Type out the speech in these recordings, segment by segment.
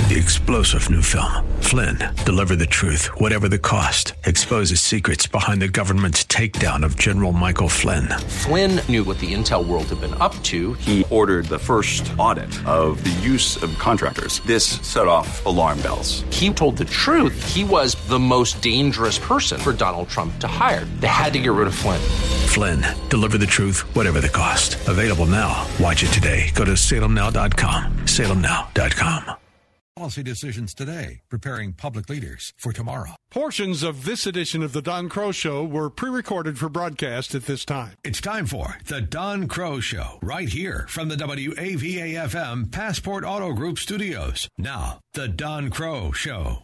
The explosive new film, Flynn, deliver the truth, whatever the cost, exposes secrets behind the government's takedown of General Michael Flynn. Flynn knew what the intel world had been up to. He ordered the first audit of the use of contractors. This set off alarm bells. He told the truth. He was the most dangerous person for Donald Trump to hire. They had to get rid of Flynn. Flynn, deliver the truth, whatever the cost. Available now. Watch it today. Go to salemnow.com. salemnow.com. Policy decisions today, preparing public leaders for tomorrow. Portions of this edition of The Don Crow Show were pre-recorded for broadcast at this time. It's time for The Don Crow Show, right here from the WAVA-FM Passport Auto Group studios. Now, The Don Crow Show.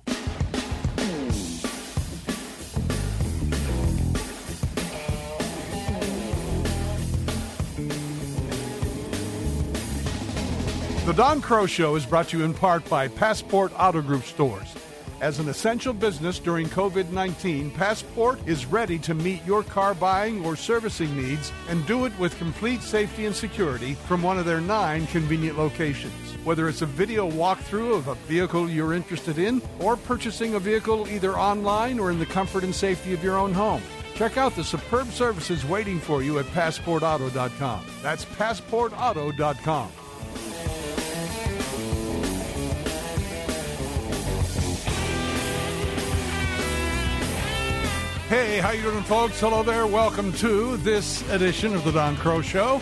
The Don Crow Show is brought to you in part by Passport Auto Group stores. As an essential business during COVID-19, Passport is ready to meet your car buying or servicing needs and do it with complete safety and security from one of their 9 convenient locations. Whether it's a video walkthrough of a vehicle you're interested in or purchasing a vehicle either online or in the comfort and safety of your own home. Check out the superb services waiting for you at PassportAuto.com. That's PassportAuto.com. Hey, how you doing, folks? Hello there. Welcome to this edition of the Don Crow Show.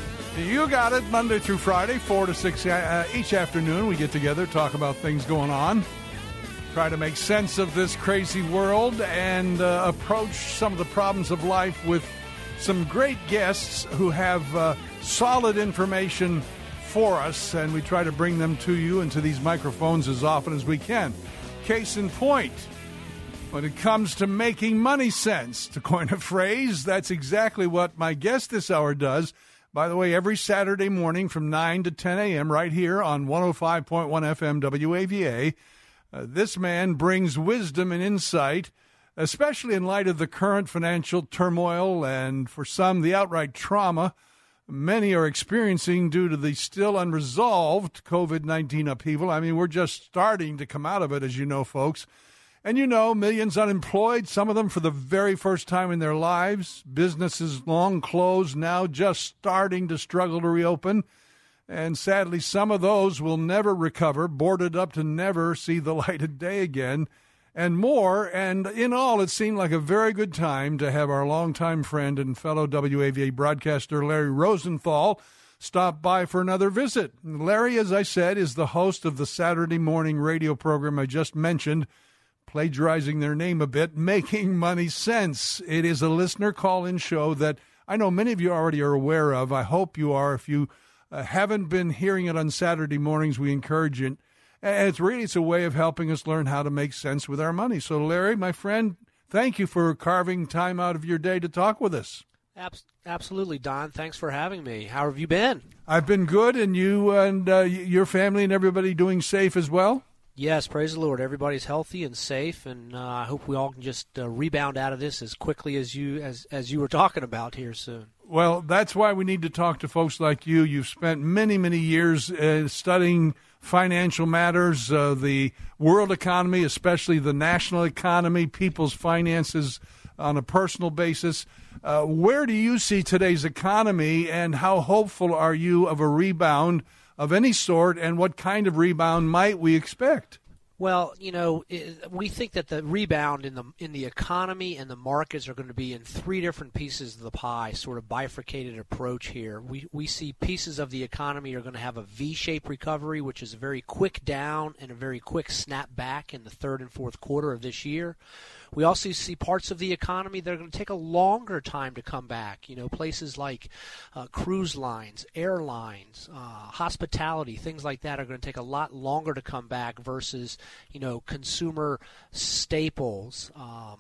You got it, Monday through Friday, 4 to 6 each afternoon. We get together, talk about things going on, try to make sense of this crazy world, and approach some of the problems of life with some great guests who have solid information for us, and we try to bring them to you and to these microphones as often as we can. Case in point, when it comes to making money sense, to coin a phrase, that's exactly what my guest this hour does. By the way, every Saturday morning from 9 to 10 a.m. right here on 105.1 FM WAVA, this man brings wisdom and insight, especially in light of the current financial turmoil and, for some, the outright trauma many are experiencing due to the still unresolved COVID-19 upheaval. I mean, we're just starting to come out of it, as you know, folks. And you know, millions unemployed, some of them for the very first time in their lives. Businesses long closed, now just starting to struggle to reopen. And sadly, some of those will never recover, boarded up to never see the light of day again, and more. And in all, it seemed like a very good time to have our longtime friend and fellow WAVA broadcaster Larry Rosenthal stop by for another visit. Larry, as I said, is the host of the Saturday morning radio program I just mentioned, plagiarizing their name a bit, Making Money Sense. It is a listener call-in show that I know many of you already are aware of. I hope you are. If you haven't been hearing it on Saturday mornings, we encourage it. And it's a way of helping us learn how to make sense with our money. So, Larry, my friend, thank you for carving time out of your day to talk with us. Absolutely, Don. Thanks for having me. How have you been? I've been good, and you and your family and everybody doing safe as well? Yes, praise the Lord. Everybody's healthy and safe, and I hope we all can just rebound out of this as quickly as you were talking about here soon. Well, that's why we need to talk to folks like you. You've spent many, many years studying financial matters, the world economy, especially the national economy, people's finances on a personal basis. Where do you see today's economy, and how hopeful are you of a rebound of any sort, and what kind of rebound might we expect? Well, you know, we think that the rebound in the economy and the markets are going to be in 3 different pieces of the pie, sort of bifurcated approach here. We see pieces of the economy are going to have a V-shaped recovery, which is a very quick down and a very quick snap back in the 3rd and 4th quarter of this year. We also see parts of the economy that are going to take a longer time to come back. You know, places like cruise lines, airlines, hospitality, things like that are going to take a lot longer to come back versus, you know, consumer staples,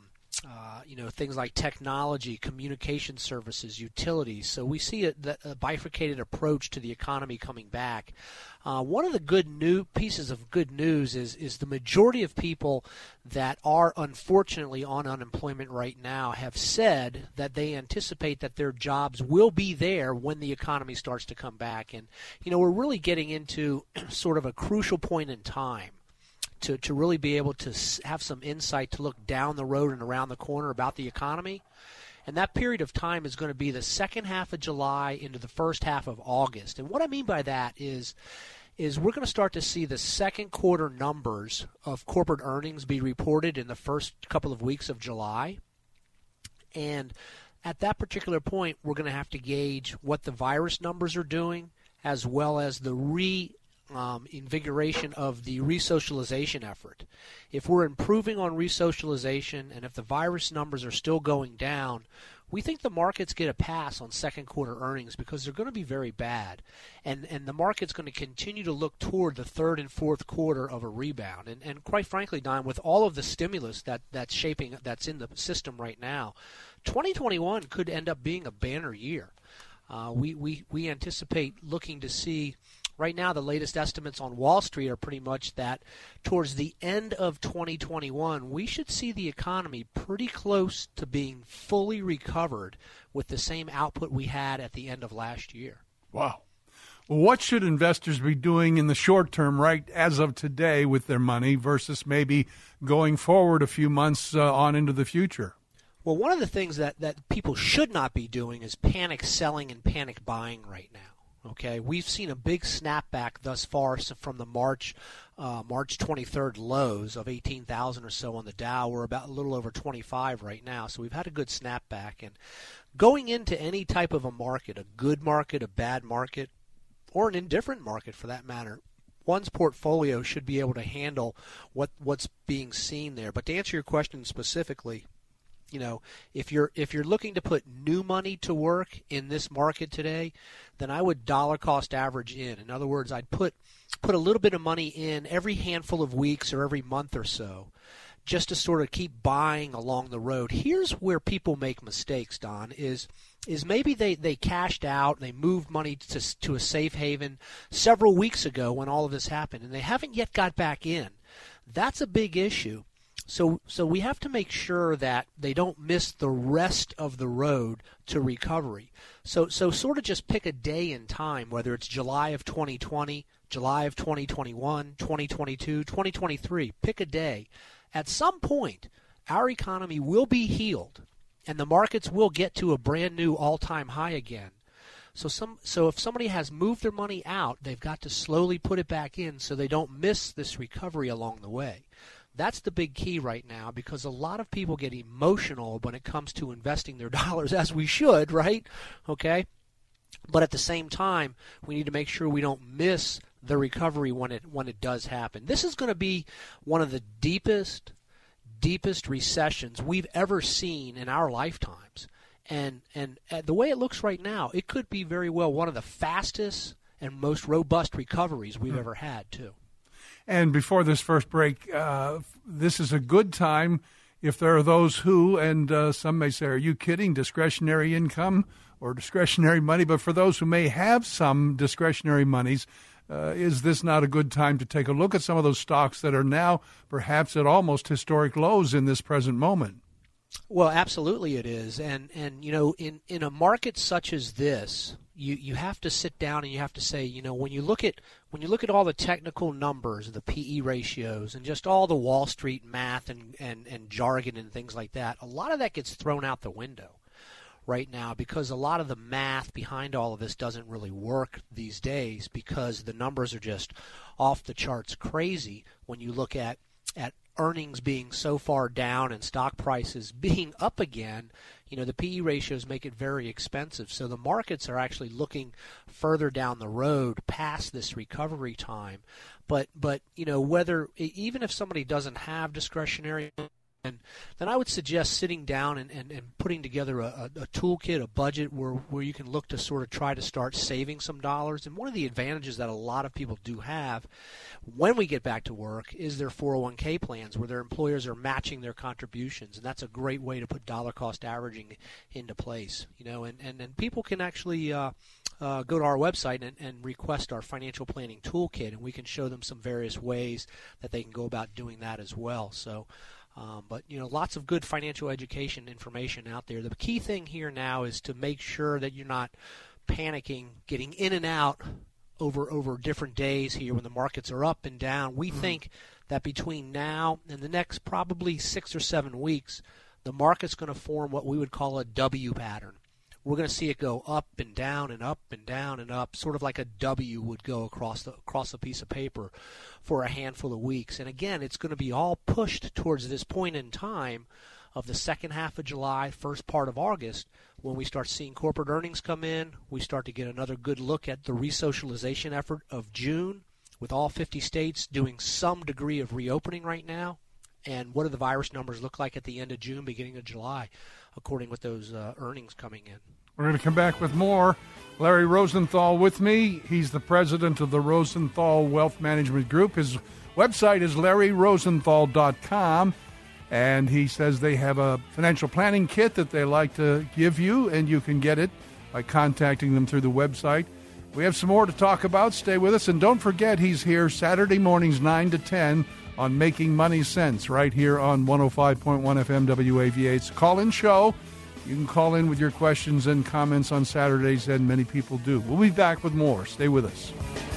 you know, things like technology, communication services, utilities. So we see a bifurcated approach to the economy coming back. One of the pieces of good news is the majority of people that are unfortunately on unemployment right now have said that they anticipate that their jobs will be there when the economy starts to come back. And, you know, we're really getting into sort of a crucial point in time. to really be able to have some insight to look down the road and around the corner about the economy. And that period of time is going to be the second half of July into the first half of August. And what I mean by that is we're going to start to see the second quarter numbers of corporate earnings be reported in the first couple of weeks of July. And at that particular point, we're going to have to gauge what the virus numbers are doing, as well as the invigoration of the resocialization effort. If we're improving on resocialization and if the virus numbers are still going down, we think the markets get a pass on second quarter earnings because they're going to be very bad. And the market's going to continue to look toward the third and fourth quarter of a rebound. And quite frankly, Don, with all of the stimulus that's in the system right now, 2021 could end up being a banner year. We anticipate looking to see. Right now, the latest estimates on Wall Street are pretty much that towards the end of 2021, we should see the economy pretty close to being fully recovered with the same output we had at the end of last year. Wow. Well, what should investors be doing in the short term, right, as of today with their money versus maybe going forward a few months on into the future? Well, one of the things that people should not be doing is panic selling and panic buying right now. Okay, we've seen a big snapback thus far from the March 23rd lows of 18,000 or so on the Dow. We're about a little over 25 right now, so we've had a good snapback. And going into any type of a market, a good market, a bad market, or an indifferent market for that matter, one's portfolio should be able to handle what's being seen there. But to answer your question specifically, you know, if you're looking to put new money to work in this market today, then I would dollar cost average in. In other words, I'd put a little bit of money in every handful of weeks or every month or so, just to sort of keep buying along the road. Here's where people make mistakes, Don, is maybe they cashed out, they moved money to a safe haven several weeks ago when all of this happened, and they haven't yet got back in. That's a big issue. So we have to make sure that they don't miss the rest of the road to recovery. So sort of just pick a day in time, whether it's July of 2020, July of 2021, 2022, 2023. Pick a day. At some point, our economy will be healed, and the markets will get to a brand new all-time high again. So if somebody has moved their money out, they've got to slowly put it back in so they don't miss this recovery along the way. That's the big key right now, because a lot of people get emotional when it comes to investing their dollars, as we should, right? Okay? But at the same time, we need to make sure we don't miss the recovery when it does happen. This is going to be one of the deepest recessions we've ever seen in our lifetimes. And the way it looks right now, it could be very well one of the fastest and most robust recoveries we've ever had, too. And before this first break, this is a good time if there are those who, and some may say, are you kidding, discretionary income or discretionary money? But for those who may have some discretionary monies, is this not a good time to take a look at some of those stocks that are now perhaps at almost historic lows in this present moment? Well, absolutely it is. And you know, in a market such as this, you have to sit down and you have to say, you know, when you look at all the technical numbers, the PE ratios, and just all the Wall Street math and jargon and things like that, a lot of that gets thrown out the window right now because a lot of the math behind all of this doesn't really work these days because the numbers are just off the charts crazy when you look at earnings being so far down and stock prices being up again. You know, the PE ratios make it very expensive. So the markets are actually looking further down the road past this recovery time. But you know, even if somebody doesn't have discretionary, then I would suggest sitting down and putting together a toolkit, a budget where you can look to sort of try to start saving some dollars. And one of the advantages that a lot of people do have when we get back to work is their 401k plans where their employers are matching their contributions. And that's a great way to put dollar cost averaging into place. You know, and people can actually go to our website and request our financial planning toolkit, and we can show them some various ways that they can go about doing that as well. So. But, you know, lots of good financial education information out there. The key thing here now is to make sure that you're not panicking, getting in and out over different days here when the markets are up and down. We think that between now and the next probably 6 or 7 weeks, the market's going to form what we would call a W pattern. We're going to see it go up and down and up and down and up, sort of like a W would go across a piece of paper for a handful of weeks. And again, it's going to be all pushed towards this point in time of the second half of July, first part of August, when we start seeing corporate earnings come in. We start to get another good look at the resocialization effort of June, with all 50 states doing some degree of reopening right now. And what do the virus numbers look like at the end of June, beginning of July, according with those earnings coming in? We're going to come back with more. Larry Rosenthal with me. He's the president of the Rosenthal Wealth Management Group. His website is LarryRosenthal.com, and he says they have a financial planning kit that they like to give you, and you can get it by contacting them through the website. We have some more to talk about. Stay with us, and don't forget he's here Saturday mornings 9 to 10 on Making Money Sense right here on 105.1 FM WAVA. It's a call-in show. You can call in with your questions and comments on Saturdays, and many people do. We'll be back with more. Stay with us.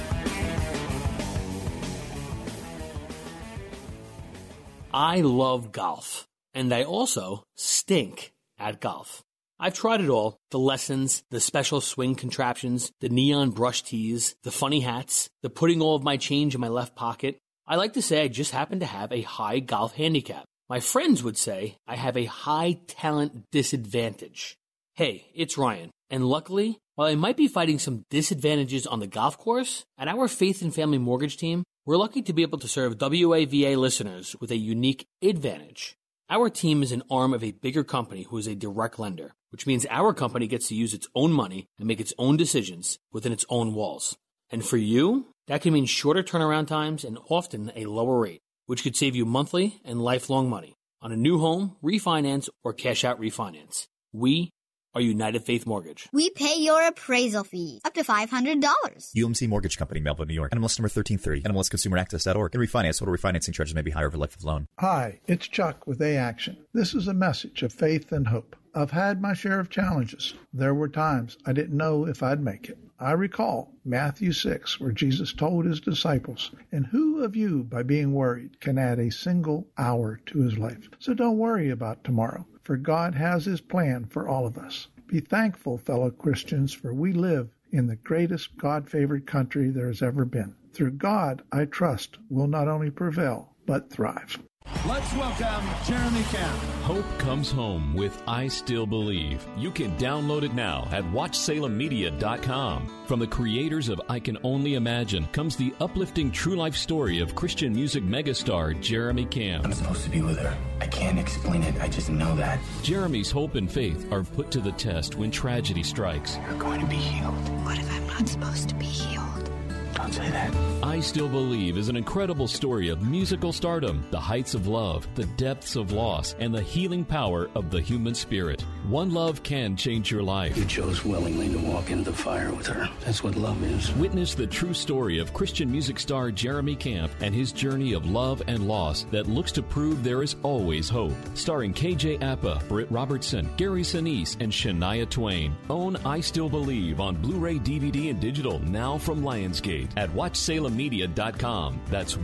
I love golf, and I also stink at golf. I've tried it all, the lessons, the special swing contraptions, the neon brush tees, the funny hats, the putting all of my change in my left pocket. I like to say I just happen to have a high golf handicap. My friends would say I have a high talent disadvantage. Hey, it's Ryan, and luckily, while I might be fighting some disadvantages on the golf course, at our Faith and Family Mortgage team, we're lucky to be able to serve WAVA listeners with a unique advantage. Our team is an arm of a bigger company who is a direct lender, which means our company gets to use its own money and make its own decisions within its own walls. And for you, that can mean shorter turnaround times and often a lower rate, which could save you monthly and lifelong money on a new home, refinance, or cash-out refinance. We are United Faith Mortgage. We pay your appraisal fees, up to $500. UMC Mortgage Company, Melville, New York. NMLS number 1330. NMLSConsumerAccess.org. And refinance, total refinancing charges may be higher over life of the loan. Hi, it's Chuck with A-Action. This is a message of faith and hope. I've had my share of challenges. There were times I didn't know if I'd make it. I recall Matthew 6, where Jesus told his disciples, "And who of you, by being worried, can add a single hour to his life?" So don't worry about tomorrow, for God has his plan for all of us. Be thankful, fellow Christians, for we live in the greatest God-favored country there has ever been. Through God, I trust, we'll not only prevail, but thrive. Let's welcome Jeremy Camp. Hope comes home with I Still Believe. You can download it now at WatchSalemMedia.com. From the creators of I Can Only Imagine comes the uplifting true life story of Christian music megastar Jeremy Camp. I'm supposed to be with her. I can't explain it. I just know that. Jeremy's hope and faith are put to the test when tragedy strikes. You're going to be healed. What if I'm not supposed to be healed? Don't say that. I Still Believe is an incredible story of musical stardom, the heights of love, the depths of loss, and the healing power of the human spirit. One love can change your life. You chose willingly to walk into the fire with her. That's what love is. Witness the true story of Christian music star Jeremy Camp and his journey of love and loss that looks to prove there is always hope. Starring KJ Apa, Britt Robertson, Gary Sinise, and Shania Twain. Own I Still Believe on Blu-ray, DVD, and digital now from Lionsgate at WatchSalemMedia.com. That's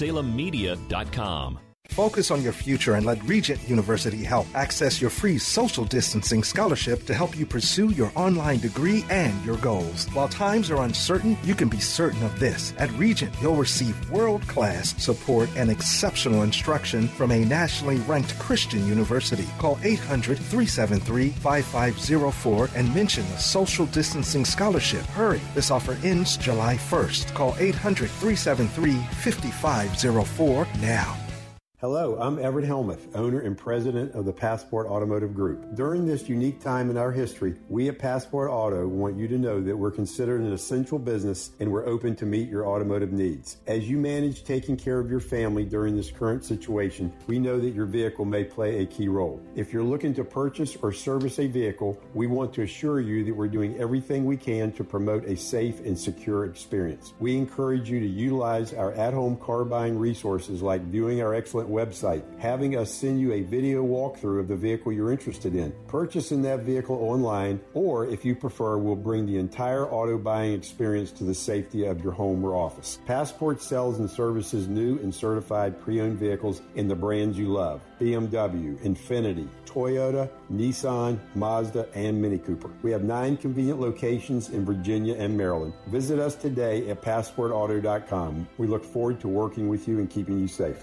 WatchSalemMedia.com. Focus on your future and let Regent University help. Access your free social distancing scholarship to help you pursue your online degree and your goals. While times are uncertain, you can be certain of this. At Regent, you'll receive world-class support and exceptional instruction from a nationally ranked Christian university. Call 800-373-5504 and mention the social distancing scholarship. Hurry, this offer ends July 1st. Call 800-373-5504 now. Hello, I'm Everett Helmuth, owner and president of the Passport Automotive Group. During this unique time in our history, we at Passport Auto want you to know that we're considered an essential business and we're open to meet your automotive needs. As you manage taking care of your family during this current situation, we know that your vehicle may play a key role. If you're looking to purchase or service a vehicle, we want to assure you that we're doing everything we can to promote a safe and secure experience. We encourage you to utilize our at-home car buying resources like viewing our excellent website, having us send you a video walkthrough of the vehicle you're interested in, purchasing that vehicle online, or if you prefer, we'll bring the entire auto buying experience to the safety of your home or office. Passport sells and services new and certified pre-owned vehicles in the brands you love: BMW, Infiniti, Toyota, Nissan, Mazda, and Mini Cooper. We have 9 convenient locations in Virginia and Maryland. Visit us today at PassportAuto.com. We look forward to working with you and keeping you safe.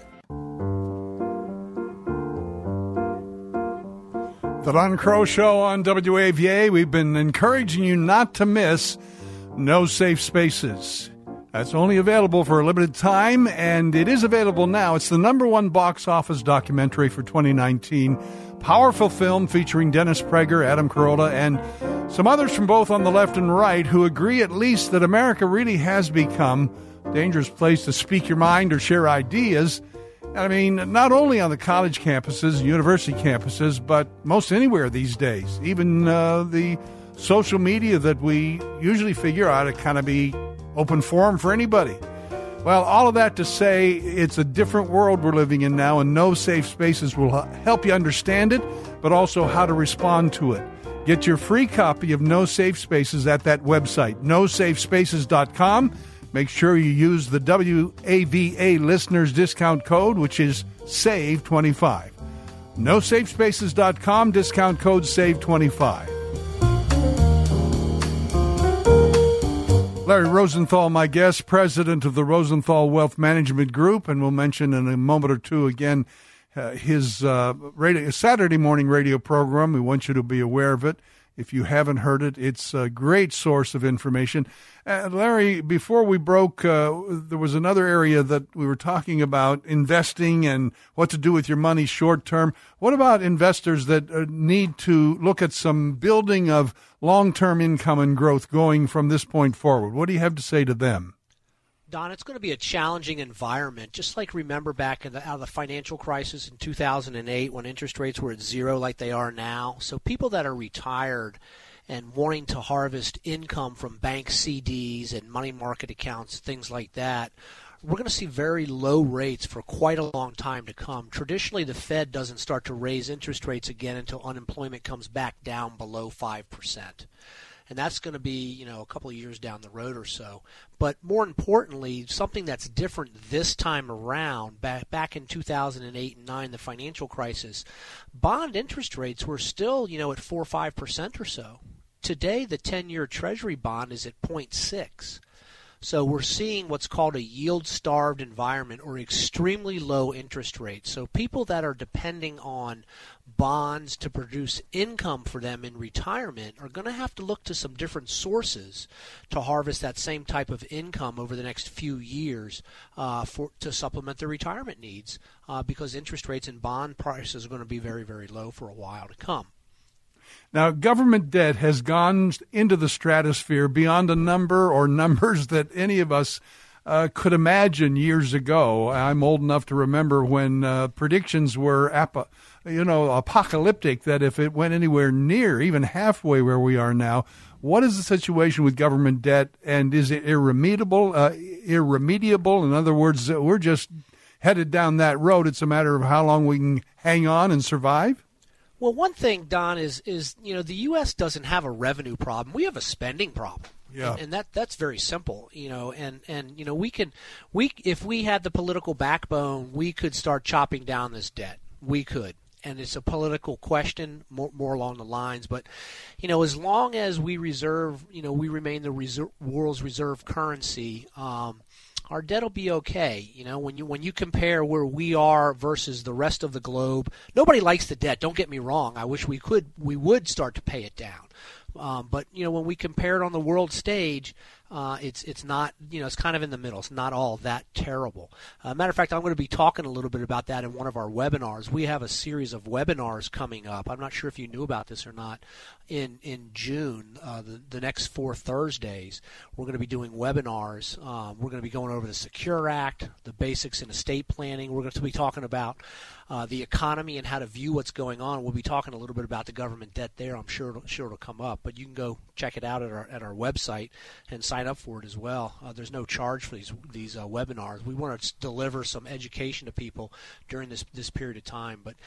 The Don Crow Show on WAVA. We've been encouraging you not to miss No Safe Spaces. That's only available for a limited time, and it is available now. It's the #1 box office documentary for 2019. Powerful film featuring Dennis Prager, Adam Carolla, and some others from both on the left and right who agree at least that America really has become a dangerous place to speak your mind or share ideas. I mean, not only on the college campuses, university campuses, but most anywhere these days. Even the social media that we usually figure out to kind of be open forum for anybody. Well, all of that to say, it's a different world we're living in now, and No Safe Spaces will help you understand it, but also how to respond to it. Get your free copy of No Safe Spaces at that website, nosafespaces.com. Make sure you use the WAVA listeners discount code, which is SAVE25. nosafespaces.com, discount code SAVE25. Larry Rosenthal, my guest, president of the Rosenthal Wealth Management Group, and we'll mention in a moment or two again his Saturday morning radio program. We want you to be aware of it. If you haven't heard it, it's a great source of information. Larry, before we broke, there was another area that we were talking about, investing and what to do with your money short term. What about investors that need to look at some building of long-term income and growth going from this point forward? What do you have to say to them? Don, it's going to be a challenging environment. Just like remember back out of the financial crisis in 2008 when interest rates were at zero like they are now. So people that are retired and wanting to harvest income from bank CDs and money market accounts, things like that, we're going to see very low rates for quite a long time to come. Traditionally, the Fed doesn't start to raise interest rates again until unemployment comes back down below 5%. And that's going to be, a couple of years down the road or so. But more importantly, something that's different this time around, back in 2008 and 9, the financial crisis, bond interest rates were still, at 4 or 5% or so. Today, the 10-year Treasury bond is at 0.6. So we're seeing what's called a yield-starved environment or extremely low interest rates. So people that are depending on bonds to produce income for them in retirement are going to have to look to some different sources to harvest that same type of income over the next few years to supplement their retirement needs because interest rates and bond prices are going to be very, very low for a while to come. Now, government debt has gone into the stratosphere beyond a number or numbers that any of us could imagine years ago. I'm old enough to remember when predictions were apocalyptic, that if it went anywhere near, even halfway where we are now. What is the situation with government debt, and is it irremediable? In other words, we're just headed down that road. It's a matter of how long we can hang on and survive? Well, one thing, Don, is the U.S. doesn't have a revenue problem. We have a spending problem. Yeah. And that's very simple, and if we had the political backbone, we could start chopping down this debt. We could. And it's a political question, more along the lines. But, as long as we remain the world's reserve currency, our debt will be okay. When you compare where we are versus the rest of the globe, nobody likes the debt. Don't get me wrong. I wish we would start to pay it down. But when we compare it on the world stage, it's not, it's kind of in the middle. It's not all that terrible. Matter of fact, I'm going to be talking a little bit about that in one of our webinars. We have a series of webinars coming up. I'm not sure if you knew about this or not. In June, the next 4 Thursdays, we're going to be doing webinars. We're going to be going over the Secure Act, the basics in estate planning. We're going to be talking about the economy and how to view what's going on. We'll be talking a little bit about the government debt there. I'm sure it'll come up. But you can go check it out at our website and sign up for it as well. There's no charge for these webinars. We want to deliver some education to people during this period of time. But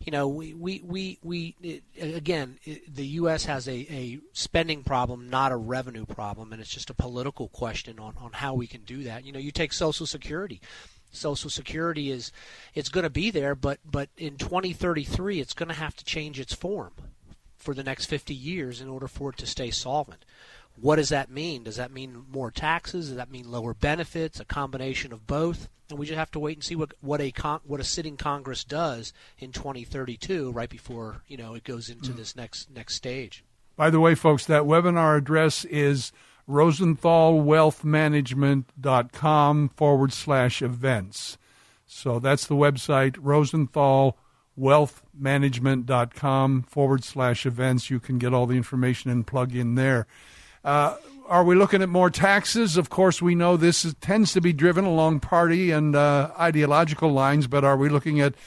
the U.S. has a spending problem, not a revenue problem, and it's just a political question on how we can do that. You take Social Security. Social Security it's going to be there, but in 2033 it's going to have to change its form for the next 50 years in order for it to stay solvent. What does that mean? Does that mean more taxes? Does that mean lower benefits? A combination of both? And we just have to wait and see what a sitting Congress does in 2032, right before it goes into this next stage. By the way, folks, that webinar address is rosenthalwealthmanagement.com/events. So that's the website, rosenthalwealthmanagement.com/events. You can get all the information and plug in there. Are we looking at more taxes? Of course, we know this tends to be driven along party and ideological lines, but are we looking at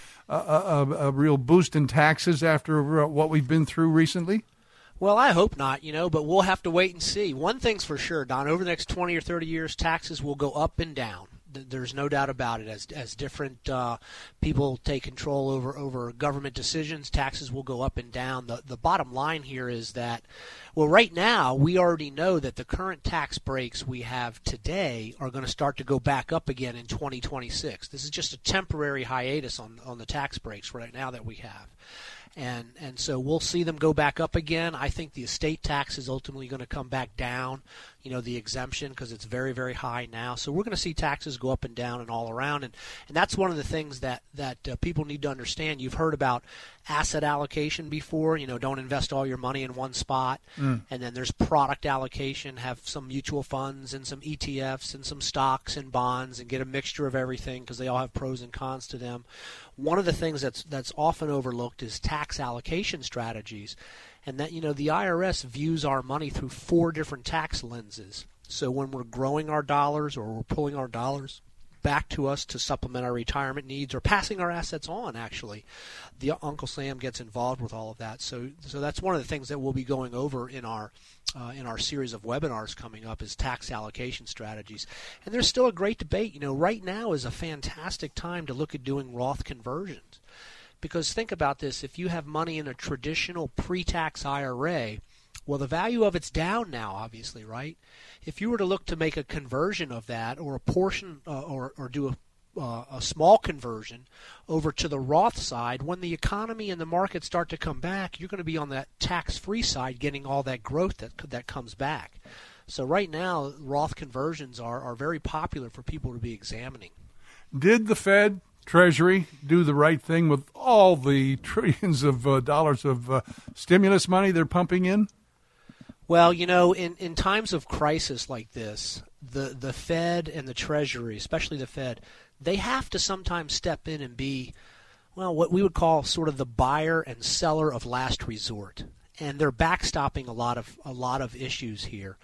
a real boost in taxes after what we've been through recently? Well, I hope not, but we'll have to wait and see. One thing's for sure, Don, over the next 20 or 30 years, taxes will go up and down. There's no doubt about it. As different people take control over government decisions, taxes will go up and down. The bottom line here is that, well, right now we already know that the current tax breaks we have today are going to start to go back up again in 2026. This is just a temporary hiatus on the tax breaks right now that we have. And so we'll see them go back up again. I think the estate tax is ultimately going to come back down, the exemption, because it's very, very high now. So we're going to see taxes go up and down and all around. And that's one of the things that people need to understand. You've heard about asset allocation before, don't invest all your money in one spot. And then there's product allocation, have some mutual funds and some ETFs and some stocks and bonds and get a mixture of everything because they all have pros and cons to them. One of the things that's often overlooked is tax allocation strategies, and that the IRS views our money through 4 different tax lenses. So when we're growing our dollars or we're pulling our dollars back to us to supplement our retirement needs or passing our assets on, actually, the Uncle Sam gets involved with all of that. So that's one of the things that we'll be going over in our series of webinars coming up is tax allocation strategies. And there's still a great debate. Right now is a fantastic time to look at doing Roth conversions. Because think about this, if you have money in a traditional pre-tax IRA, well, the value of it's down now, obviously, right? If you were to look to make a conversion of that or a portion or do a small conversion over to the Roth side, when the economy and the market start to come back, you're going to be on that tax-free side getting all that growth that comes back. So right now, Roth conversions are very popular for people to be examining. Did the Fed, Treasury, do the right thing with all the trillions of dollars of stimulus money they're pumping in? Well, in times of crisis like this, the Fed and the Treasury, especially the Fed, they have to sometimes step in and be, well, what we would call sort of the buyer and seller of last resort. And they're backstopping a lot of issues here.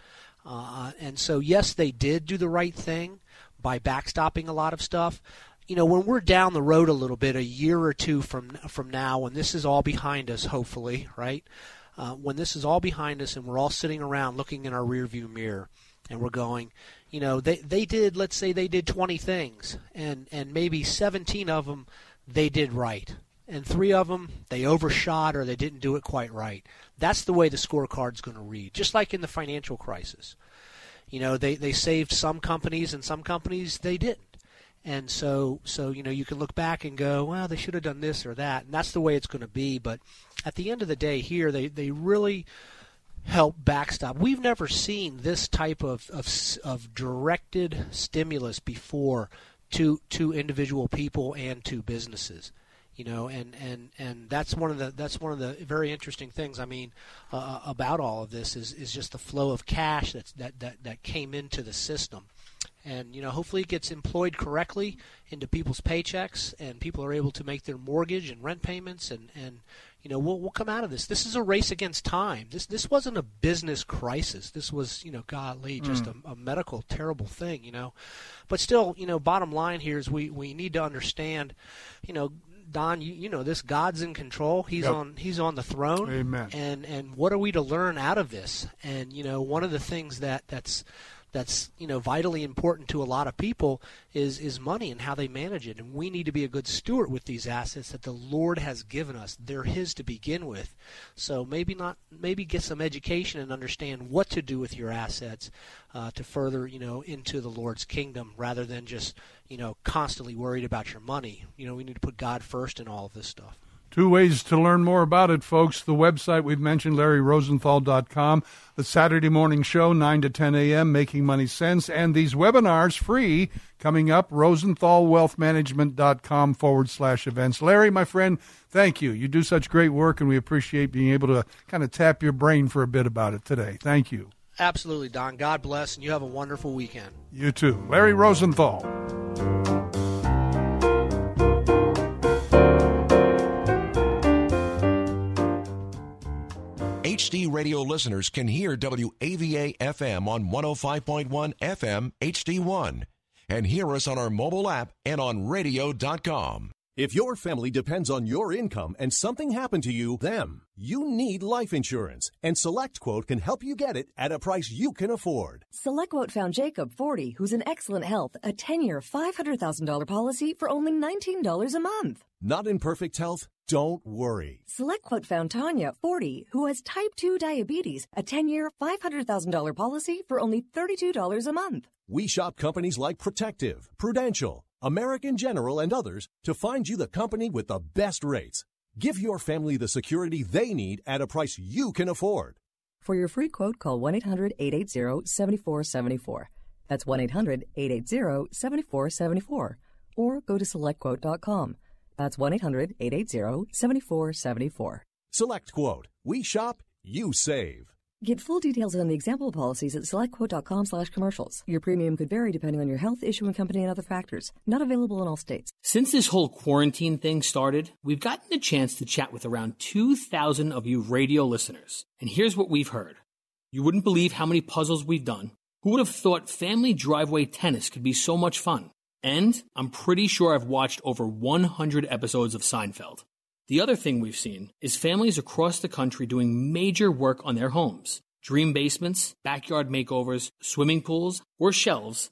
And so, yes, they did do the right thing by backstopping a lot of stuff. When we're down the road a little bit, a year or two from now, when this is all behind us, hopefully, right? When this is all behind us and we're all sitting around looking in our rearview mirror and we're going, let's say they did 20 things and maybe 17 of them they did right. And 3 of them they overshot or they didn't do it quite right. That's the way the scorecard's going to read, just like in the financial crisis. They saved some companies and some companies they didn't. And so you can look back and go, well, they should have done this or that, and that's the way it's going to be. But at the end of the day here, they really help backstop. We've never seen this type of directed stimulus before to individual people and to businesses. And that's one of the very interesting things. I mean, about all of this is just the flow of cash that came into the system. And, hopefully it gets employed correctly into people's paychecks and people are able to make their mortgage and rent payments and we'll come out of this. This is a race against time. This wasn't a business crisis. This was, just a medical terrible thing, But still, bottom line here is we need to understand, Don, you know this. God's in control. He's on the throne. Amen. And what are we to learn out of this? And one of the things that's vitally important to a lot of people is money and how they manage it. And we need to be a good steward with these assets that the Lord has given us. They're His to begin with. So maybe get some education and understand what to do with your assets to further into the Lord's kingdom, rather than just constantly worried about your money. We need to put God first in all of this stuff. 2 ways to learn more about it, folks. The website we've mentioned, LarryRosenthal.com. The Saturday morning show, 9 to 10 a.m., Making Money Sense. And these webinars, free, coming up, RosenthalWealthManagement.com/events. Larry, my friend, thank you. You do such great work, and we appreciate being able to kind of tap your brain for a bit about it today. Thank you. Absolutely, Don. God bless, and you have a wonderful weekend. You too. Larry Rosenthal. HD radio listeners can hear WAVA-FM on 105.1 FM HD1 and hear us on our mobile app and on radio.com. If your family depends on your income and something happened to you, you need life insurance, and SelectQuote can help you get it at a price you can afford. SelectQuote found Jacob, 40, who's in excellent health, a 10-year, $500,000 policy for only $19 a month. Not in perfect health? Don't worry. SelectQuote found Tanya, 40, who has type 2 diabetes, a 10-year, $500,000 policy for only $32 a month. We shop companies like Protective, Prudential, American General, and others to find you the company with the best rates. Give your family the security they need at a price you can afford. For your free quote, call 1-800-880-7474. That's 1-800-880-7474. Or go to SelectQuote.com. That's 1-800-880-7474. SelectQuote. We shop, you save. Get full details on the example policies at SelectQuote.com/commercials. Your premium could vary depending on your health, issuing company, and other factors. Not available in all states. Since this whole quarantine thing started, we've gotten a chance to chat with around 2,000 of you radio listeners. And here's what we've heard. You wouldn't believe how many puzzles we've done. Who would have thought family driveway tennis could be so much fun? And I'm pretty sure I've watched over 100 episodes of Seinfeld. The other thing we've seen is families across the country doing major work on their homes. Dream basements, backyard makeovers, swimming pools, or shelves,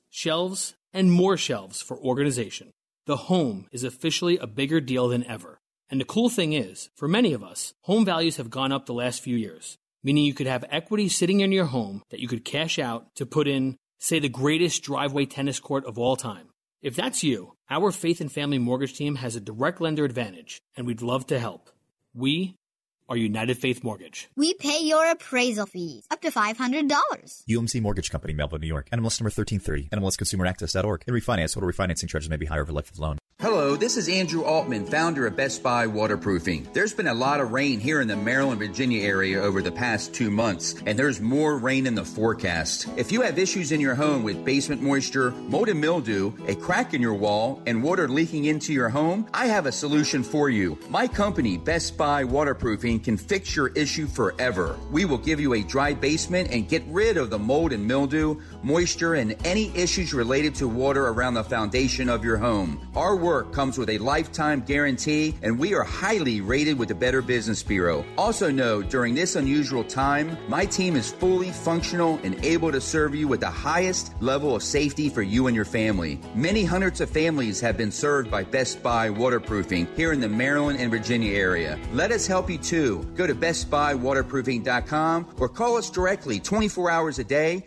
and more shelves for organization. The home is officially a bigger deal than ever. And the cool thing is, for many of us, home values have gone up the last few years, meaning you could have equity sitting in your home that you could cash out to put in, say, the greatest driveway tennis court of all time. If that's you, our Faith and Family Mortgage team has a direct lender advantage, and we'd love to help. We are United Faith Mortgage. We pay your appraisal fees, up to $500. UMC Mortgage Company, Melville, New York. NMLS number 1330. NMLSConsumerAccess.org. And refinance. Total refinancing charges may be higher over life of loan. Hello, this is Andrew Altman, founder of Best Buy Waterproofing. There's been a lot of rain here in the Maryland, Virginia area over the past 2 months, and there's more rain in the forecast. If you have issues in your home with basement moisture, mold and mildew, a crack in your wall, and water leaking into your home, I have a solution for you. My company, Best Buy Waterproofing, can fix your issue forever. We will give you a dry basement and get rid of the mold and mildew, moisture, and any issues related to water around the foundation of your home. Our work comes with a lifetime guarantee, and we are highly rated with the Better Business Bureau. Also know, during this unusual time, my team is fully functional and able to serve you with the highest level of safety for you and your family. Many hundreds of families have been served by Best Buy Waterproofing here in the Maryland and Virginia area. Let us help you too. Go to bestbuywaterproofing.com or call us directly 24 hours a day,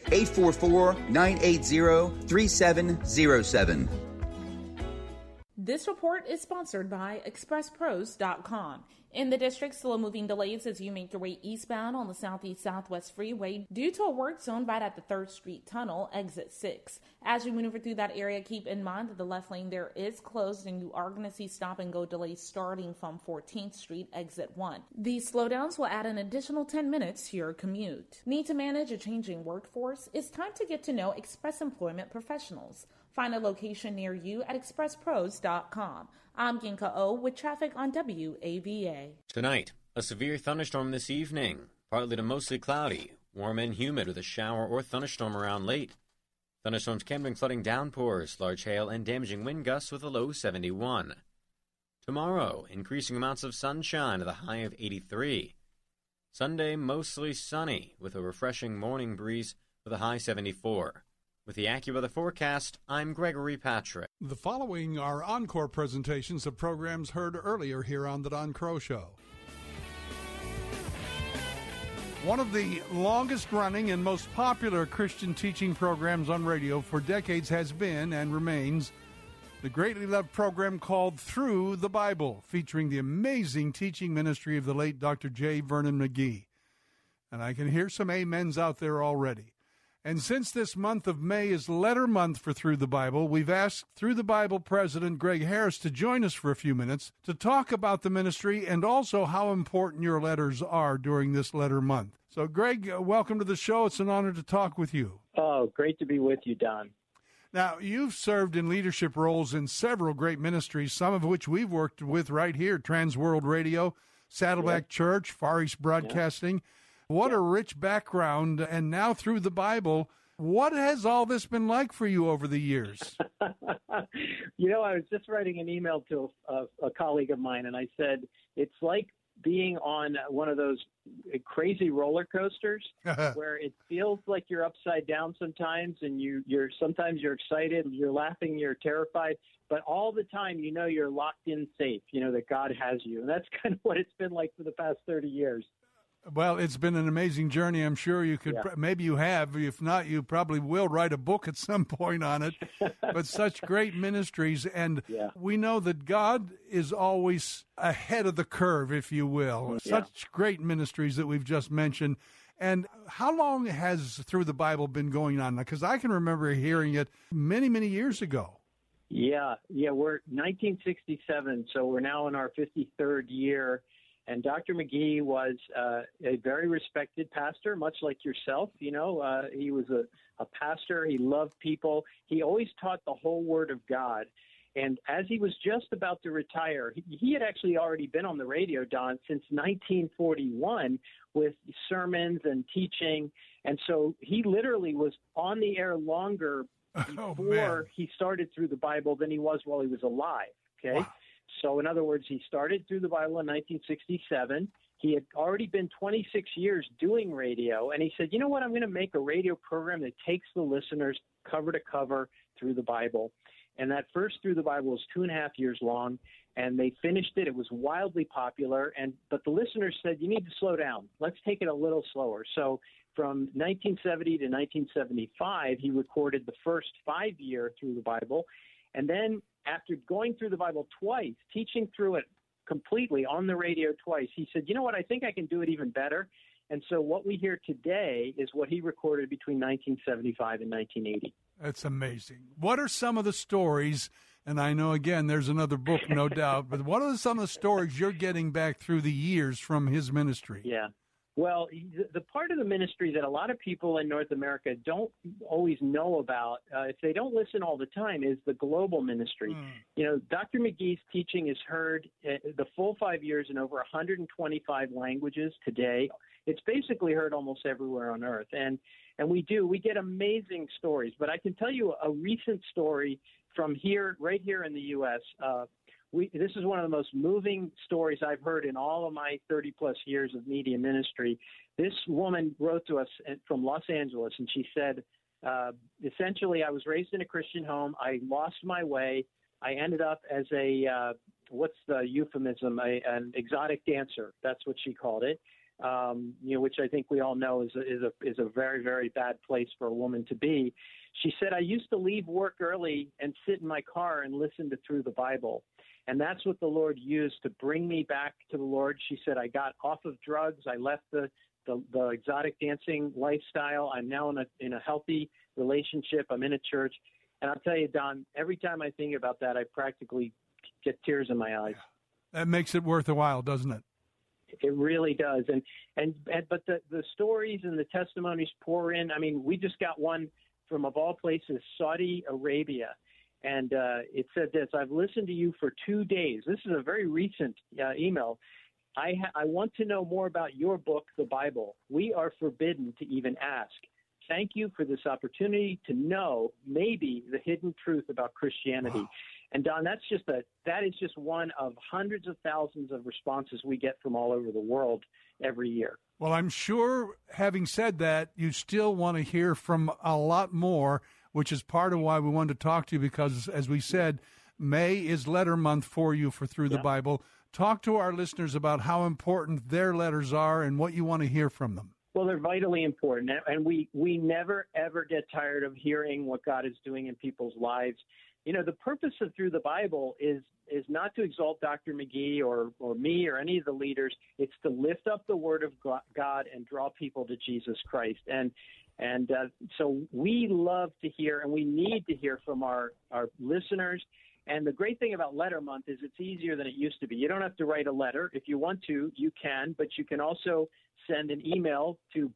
844-980-3707. This report is sponsored by ExpressPros.com. In the district, slow-moving delays as you make your way eastbound on the Southeast-Southwest Freeway due to a work zone right at the 3rd Street Tunnel, exit 6. As you maneuver through that area, keep in mind that the left lane there is closed and you are going to see stop-and-go delays starting from 14th Street, exit 1. These slowdowns will add an additional 10 minutes to your commute. Need to manage a changing workforce? It's time to get to know Express Employment Professionals. Find a location near you at ExpressPros.com. I'm Ginka O with traffic on WAVA. Tonight, a severe thunderstorm this evening. Partly to mostly cloudy, warm and humid with a shower or thunderstorm around late. Thunderstorms can bring flooding downpours, large hail, and damaging wind gusts with a low 71. Tomorrow, increasing amounts of sunshine to the high of 83. Sunday, mostly sunny, with a refreshing morning breeze with a high 74. With the AccuWeather forecast, I'm Gregory Patrick. The following are encore presentations of programs heard earlier here on The Don Crow Show. One of the longest-running and most popular Christian teaching programs on radio for decades has been and remains the greatly loved program called Through the Bible, featuring the amazing teaching ministry of the late Dr. J. Vernon McGee. And I can hear some amens out there already. And since this month of May is letter month for Through the Bible, we've asked Through the Bible President Greg Harris to join us for a few minutes to talk about the ministry and also how important your letters are during this letter month. So, Greg, welcome to the show. It's an honor to talk with you. Oh, great to be with you, Don. Now, you've served in leadership roles in several great ministries, some of which we've worked with right here, Trans World Radio, Saddleback Church, Far East Broadcasting. What a rich background, and now Through the Bible. What has all this been like for you over the years? You know, I was just writing an email to a colleague of mine, and I said, it's like being on one of those crazy roller coasters where it feels like you're upside down sometimes, and sometimes you're excited, you're laughing, you're terrified, but all the time you know you're locked in safe, you know that God has you. And that's kind of what it's been like for the past 30 years. Well, it's been an amazing journey. I'm sure you could, maybe you have. If not, you probably will write a book at some point on it. But such great ministries. And we know that God is always ahead of the curve, if you will. Such great ministries that we've just mentioned. And how long has Through the Bible been going on? Because I can remember hearing it many, many years ago. Yeah, we're 1967, so we're now in our 53rd year. And Dr. McGee was a very respected pastor, much like yourself. You know, he was a pastor. He loved people. He always taught the whole Word of God. And as he was just about to retire, he had actually already been on the radio, Don, since 1941 with sermons and teaching. And so he literally was on the air longer before he started Through the Bible than he was while he was alive. Okay. Wow. So, in other words, he started Through the Bible in 1967. He had already been 26 years doing radio, and he said, you know what, I'm going to make a radio program that takes the listeners cover to cover through the Bible. And that first Through the Bible was 2.5 years long, and they finished it. It was wildly popular, but the listeners said, you need to slow down. Let's take it a little slower. So from 1970 to 1975, he recorded the first 5-year Through the Bible, and then after going through the Bible twice, teaching through it completely on the radio twice, he said, you know what, I think I can do it even better. And so what we hear today is what he recorded between 1975 and 1980. That's amazing. What are some of the stories, and I know, again, there's another book, no doubt, but what are some of the stories you're getting back through the years from his ministry? Yeah. Well, the part of the ministry that a lot of people in North America don't always know about, if they don't listen all the time, is the global ministry. You know, Dr. McGee's teaching is heard the full 5 years in over 125 languages today. It's basically heard almost everywhere on earth. And we get amazing stories. But I can tell you a recent story from right here in the U.S., this is one of the most moving stories I've heard in all of my 30-plus years of media ministry. This woman wrote to us from Los Angeles, and she said, essentially, I was raised in a Christian home. I lost my way. I ended up as what's the euphemism, an exotic dancer. That's what she called it, which I think we all know is a very, very bad place for a woman to be. She said, I used to leave work early and sit in my car and listen to Through the Bible. And that's what the Lord used to bring me back to the Lord. She said, I got off of drugs. I left the exotic dancing lifestyle. I'm now in a healthy relationship. I'm in a church. And I'll tell you, Don, every time I think about that, I practically get tears in my eyes. That makes it worth a while, doesn't it? It really does. But the stories and the testimonies pour in. I mean, we just got one from, of all places, Saudi Arabia. And it said this, I've listened to you for 2 days. This is a very recent email. I want to know more about your book, the Bible. We are forbidden to even ask. Thank you for this opportunity to know maybe the hidden truth about Christianity. Wow. And Don, that is just one of hundreds of thousands of responses we get from all over the world every year. Well, I'm sure, having said that, you still want to hear from a lot more, which is part of why we wanted to talk to you, because, as we said, May is letter month for you for Through the Bible. Talk to our listeners about how important their letters are and what you want to hear from them. Well, they're vitally important, and we never, ever get tired of hearing what God is doing in people's lives. You know, the purpose of Through the Bible is not to exalt Dr. McGee or me or any of the leaders. It's to lift up the Word of God and draw people to Jesus Christ. And so we love to hear, and we need to hear from our listeners. And the great thing about Letter Month is it's easier than it used to be. You don't have to write a letter. If you want to, you can, but you can also send an email to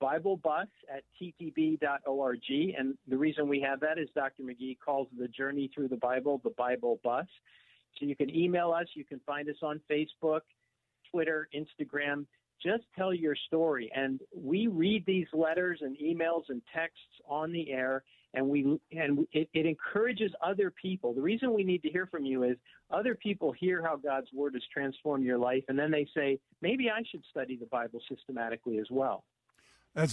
BibleBus@ttb.org. And the reason we have that is Dr. McGee calls the journey through the Bible the Bible Bus. So you can email us. You can find us on Facebook, Twitter, Instagram. Just tell your story. And we read these letters and emails and texts on the air, and it encourages other people. The reason we need to hear from you is other people hear how God's Word has transformed your life, and then they say, maybe I should study the Bible systematically as well. That's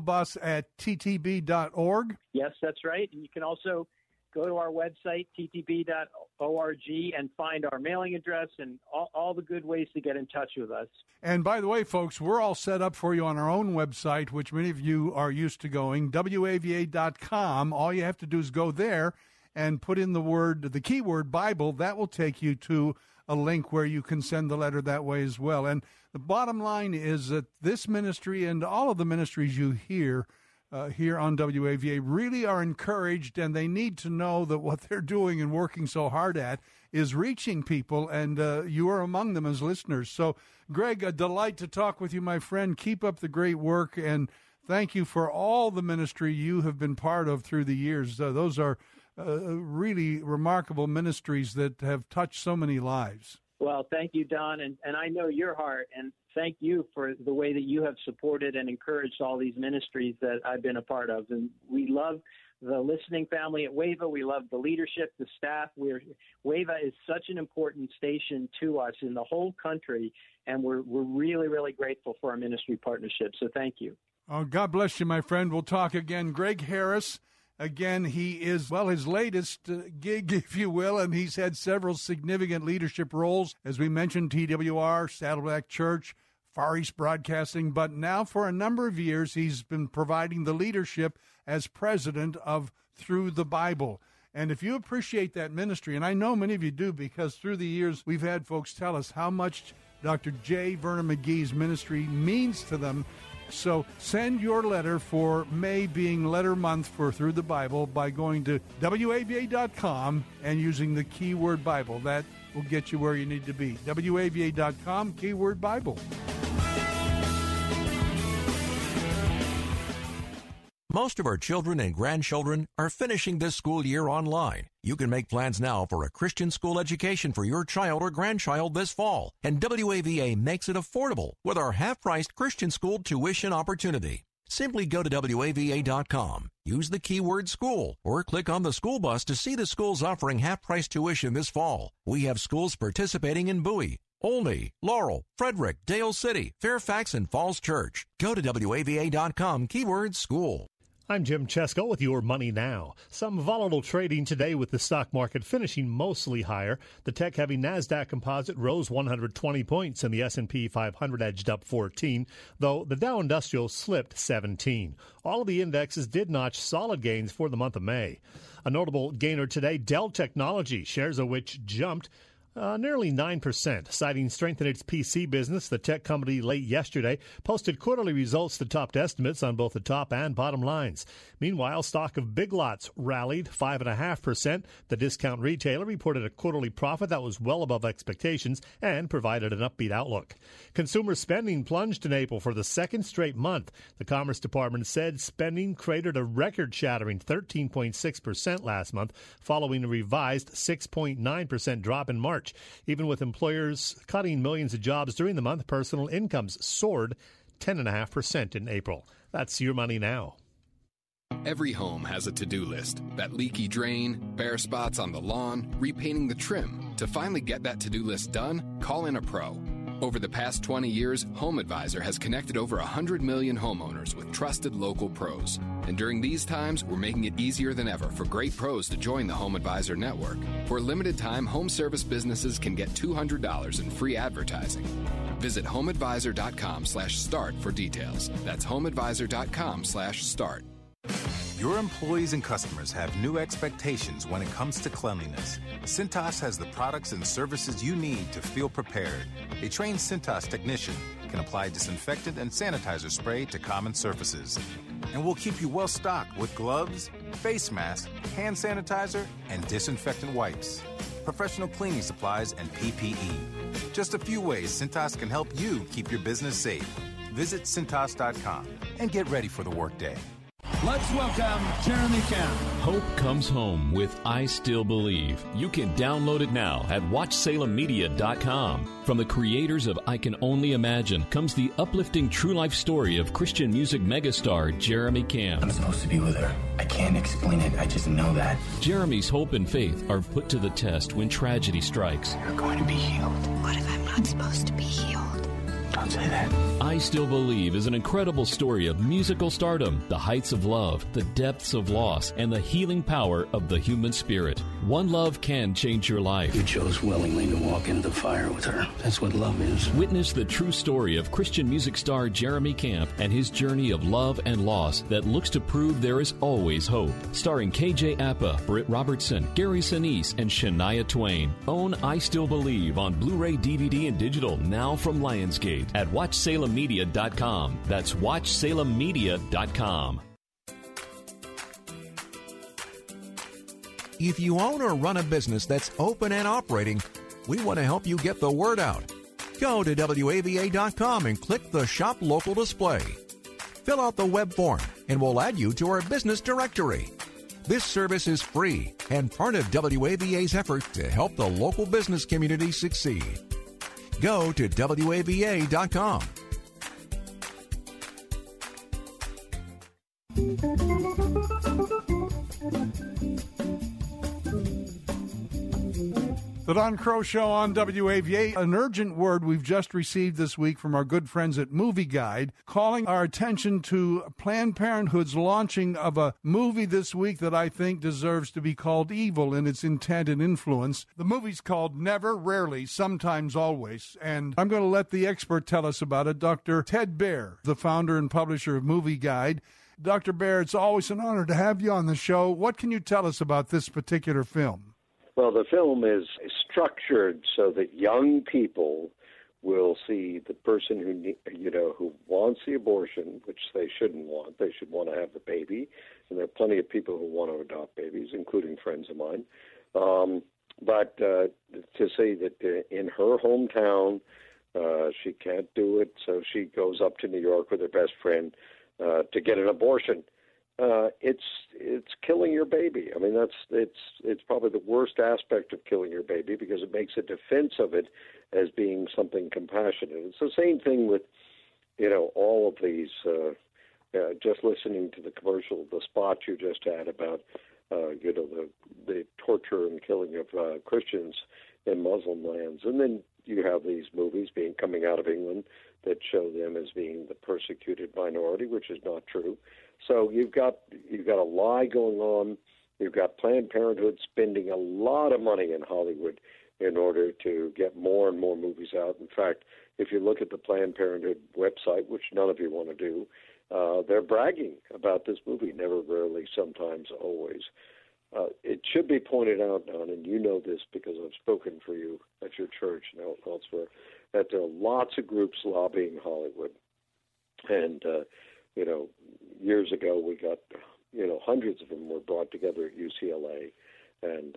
BibleBus@ttb.org? Yes, that's right. And you can also go to our website, ttb.org, and find our mailing address and all the good ways to get in touch with us. And by the way, folks, we're all set up for you on our own website, which many of you are used to going, WAVA.com. All you have to do is go there and put in the keyword Bible. That will take you to a link where you can send the letter that way as well. And the bottom line is that this ministry and all of the ministries you hear here on WAVA really are encouraged, and they need to know that what they're doing and working so hard at is reaching people, and you are among them as listeners. So, Greg, a delight to talk with you, my friend. Keep up the great work, and thank you for all the ministry you have been part of through the years. Those are really remarkable ministries that have touched so many lives. Well, thank you, Don, and I know your heart, and thank you for the way that you have supported and encouraged all these ministries that I've been a part of. And we love the listening family at WAVA. We love the leadership, the staff. WAVA is such an important station to us in the whole country, and we're really, really grateful for our ministry partnership. So thank you. Oh, God bless you, my friend. We'll talk again. Greg Harris. Again, he is, his latest gig, if you will, and he's had several significant leadership roles. As we mentioned, TWR, Saddleback Church, Far East Broadcasting, but now for a number of years, he's been providing the leadership as president of Through the Bible. And if you appreciate that ministry, and I know many of you do, because through the years, we've had folks tell us how much Dr. J. Vernon McGee's ministry means to them. So send your letter for May being letter month for Through the Bible by going to WAVA.com and using the keyword Bible. That will get you where you need to be. WAVA.com, keyword Bible. Most of our children and grandchildren are finishing this school year online. You can make plans now for a Christian school education for your child or grandchild this fall. And WAVA makes it affordable with our half-priced Christian school tuition opportunity. Simply go to WAVA.com, use the keyword school, or click on the school bus to see the schools offering half-price tuition this fall. We have schools participating in Bowie, Olney, Laurel, Frederick, Dale City, Fairfax, and Falls Church. Go to WAVA.com, keyword school. I'm Jim Chesko with your Money Now. Some volatile trading today with the stock market finishing mostly higher. The tech-heavy NASDAQ composite rose 120 points and the S&P 500 edged up 14, though the Dow Industrial slipped 17. All of the indexes did notch solid gains for the month of May. A notable gainer today, Dell Technology, shares of which jumped nearly 9%, citing strength in its PC business. The tech company late yesterday posted quarterly results that topped estimates on both the top and bottom lines. Meanwhile, stock of Big Lots rallied 5.5%. The discount retailer reported a quarterly profit that was well above expectations and provided an upbeat outlook. Consumer spending plunged in April for the second straight month. The Commerce Department said spending cratered a record-shattering 13.6% last month, following a revised 6.9% drop in March. Even with employers cutting millions of jobs during the month, personal incomes soared 10.5% in April. That's your Money Now. Every home has a to-do list. That leaky drain, bare spots on the lawn, repainting the trim. To finally get that to-do list done, call in a pro. Over the past 20 years, HomeAdvisor has connected over 100 million homeowners with trusted local pros. And during these times, we're making it easier than ever for great pros to join the HomeAdvisor network. For a limited time, home service businesses can get $200 in free advertising. Visit HomeAdvisor.com/start for details. That's HomeAdvisor.com/start. Your employees and customers have new expectations when it comes to cleanliness. Cintas has the products and services you need to feel prepared. A trained Cintas technician can apply disinfectant and sanitizer spray to common surfaces. And we'll keep you well stocked with gloves, face masks, hand sanitizer, and disinfectant wipes, professional cleaning supplies, and PPE. Just a few ways Cintas can help you keep your business safe. Visit Cintas.com and get ready for the workday. Let's welcome Jeremy Camp. Hope comes home with I Still Believe. You can download it now at WatchSalemMedia.com. From the creators of I Can Only Imagine comes the uplifting true life story of Christian music megastar Jeremy Camp. I'm supposed to be with her. I can't explain it. I just know that. Jeremy's hope and faith are put to the test when tragedy strikes. You're going to be healed. What if I'm not supposed to be healed? Don't say that. I Still Believe is an incredible story of musical stardom, the heights of love, the depths of loss, and the healing power of the human spirit. One love can change your life. You chose willingly to walk into the fire with her. That's what love is. Witness the true story of Christian music star Jeremy Camp and his journey of love and loss that looks to prove there is always hope. Starring KJ Apa, Britt Robertson, Gary Sinise, and Shania Twain. Own I Still Believe on Blu-ray, DVD, and digital now from Lionsgate at WatchSalemMedia.com. That's WatchSalemMedia.com. If you own or run a business that's open and operating, we want to help you get the word out. Go to WAVA.com and click the Shop Local display. Fill out the web form and we'll add you to our business directory. This service is free and part of WAVA's effort to help the local business community succeed. Go to WAVA.com. The Don Crow Show on WAVA. An urgent word we've just received this week from our good friends at Movie Guide, calling our attention to Planned Parenthood's launching of a movie this week that I think deserves to be called evil in its intent and influence. The movie's called Never, Rarely, Sometimes, Always, and I'm going to let the expert tell us about it, Dr. Ted Baehr, the founder and publisher of Movie Guide. Dr. Baehr, it's always an honor to have you on the show. What can you tell us about this particular film? Well, the film is structured so that young people will see the person who wants the abortion, which they shouldn't want. They should want to have the baby, and there are plenty of people who want to adopt babies, including friends of mine. But to say that in her hometown she can't do it, so she goes up to New York with her best friend to get an abortion. It's killing your baby. I mean, it's probably the worst aspect of killing your baby because it makes a defense of it as being something compassionate. It's the same thing with, all of these. Just listening to the commercial, the spot you just had about, the torture and killing of Christians in Muslim lands, and then you have these movies coming out of England that show them as being the persecuted minority, which is not true. So you've got a lie going on. You've got Planned Parenthood spending a lot of money in Hollywood in order to get more and more movies out. In fact, if you look at the Planned Parenthood website, which none of you want to do, they're bragging about this movie, Never, Rarely, Sometimes, Always. It should be pointed out, Don, and you know this because I've spoken for you at your church and elsewhere, that there are lots of groups lobbying Hollywood. And, years ago we got, hundreds of them were brought together at UCLA. And